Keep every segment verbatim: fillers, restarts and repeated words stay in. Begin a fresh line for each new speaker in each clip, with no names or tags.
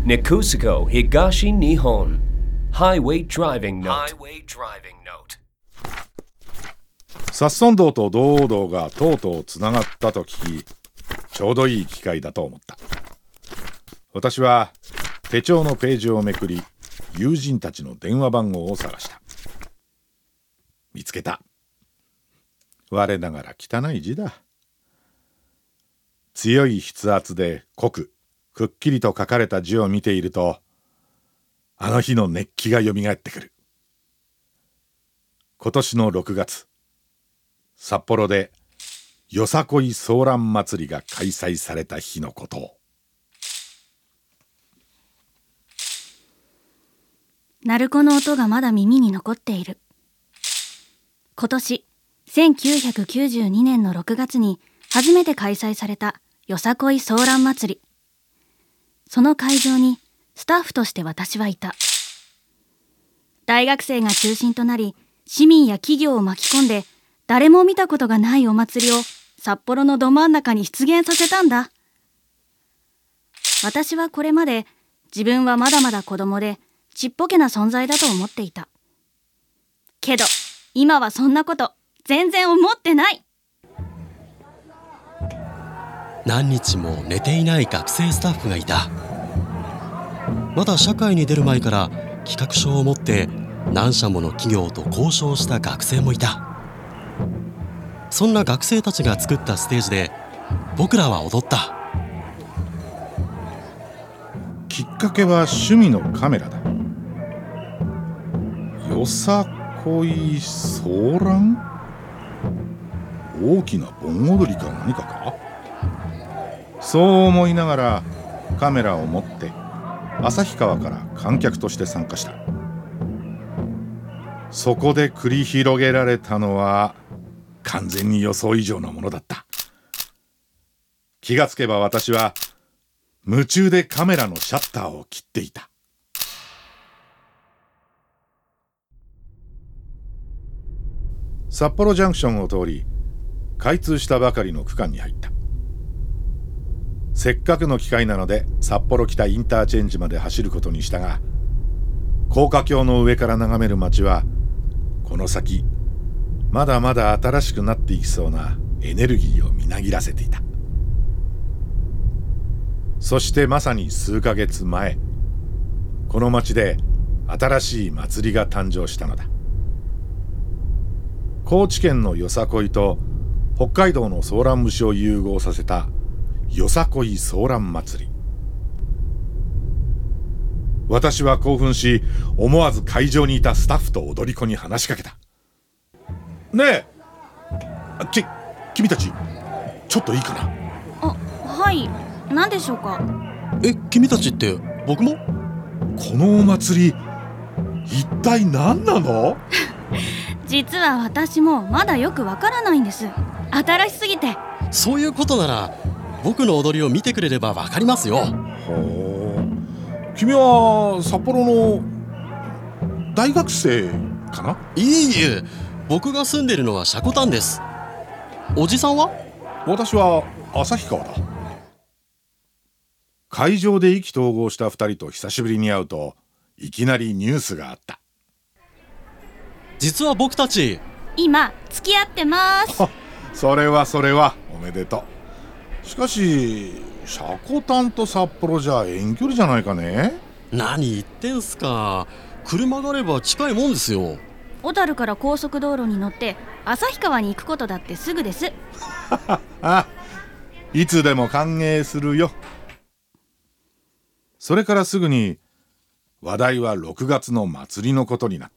Nekusuko Higashi Nihon Highway Driving Note Highway Driving Note
殺尊道と道道がとうとうつながったと聞き、ちょうどいい機会だと思った。私は手帳のページをめくり、友人たちの電話番号を探した。見つけた。我ながら汚い字だ。強い筆圧で濃くくっきりと書かれた字を見ていると、あの日の熱気がよみがえってくる。今年のろくがつ、札幌でよさこいソーラン祭りが開催された日のことを。
鳴子の音がまだ耳に残っている。今年せんきゅうひゃくきゅうじゅうにねんのろくがつに初めて開催されたよさこいソーラン祭り。その会場にスタッフとして私はいた。大学生が中心となり、市民や企業を巻き込んで、誰も見たことがないお祭りを札幌のど真ん中に出現させたんだ。私はこれまで自分はまだまだ子供でちっぽけな存在だと思っていた。けど今はそんなこと全然思ってない。
何日も寝ていない学生スタッフがいた。まだ社会に出る前から企画書を持って何社もの企業と交渉した学生もいた。そんな学生たちが作ったステージで僕らは踊った。
きっかけは趣味のカメラだ。よさこいソーラン？大きな盆踊りか何かか？そう思いながらカメラを持って旭川から観客として参加した。そこで繰り広げられたのは完全に予想以上のものだった。気がつけば私は夢中でカメラのシャッターを切っていた。札幌ジャンクションを通り、開通したばかりの区間に入った。せっかくの機会なので札幌北インターチェンジまで走ることにしたが、高架橋の上から眺める街はこの先まだまだ新しくなっていきそうなエネルギーをみなぎらせていた。そしてまさに数ヶ月前、この街で新しい祭りが誕生したのだ。高知県のよさこいと北海道のソーラン節を融合させたよさこいソーラン祭り。私は興奮し、思わず会場にいたスタッフと踊り子に話しかけた。ねえ、き、君たちちょっといいかな。
あ、はい、何でしょうか。
え、君たちって僕も？
このお祭り一体何なの？
実は私もまだよくわからないんです。新しすぎて。
そういうことなら僕の踊りを見てくれればわかりますよ。
ほう、君は札幌の大学生かな？
いえいえ、僕が住んでるのは積丹です。おじさんは？
私は旭川だ。会場で意気投合したふたりと久しぶりに会うと、いきなりニュースがあった。
実は僕たち
今付き合ってます。
それはそれはおめでとう。しかし積丹と札幌じゃ遠距離じゃないかね。
何言ってんすか。車があれば近いもんですよ。
小樽から高速道路に乗って旭川に行くことだってすぐです。
あ、いつでも歓迎するよ。それからすぐに話題はろくがつの祭りのことになった。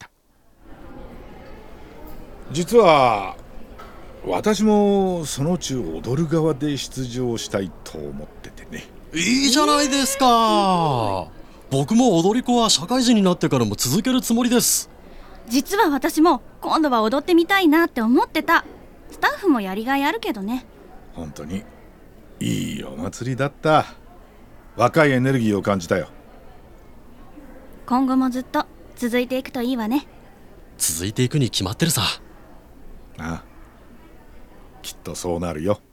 実は私もそのうち踊る側で出場したいと思っててね。
いいじゃないですか。僕も踊り子は社会人になってからも続けるつもりです。
実は私も今度は踊ってみたいなって思ってた。スタッフもやりがいあるけどね。
本当にいいお祭りだった。若いエネルギーを感じたよ。
今後もずっと続いていくといいわね。
続いていくに決まってるさ。
ああ、きっとそうなるよ。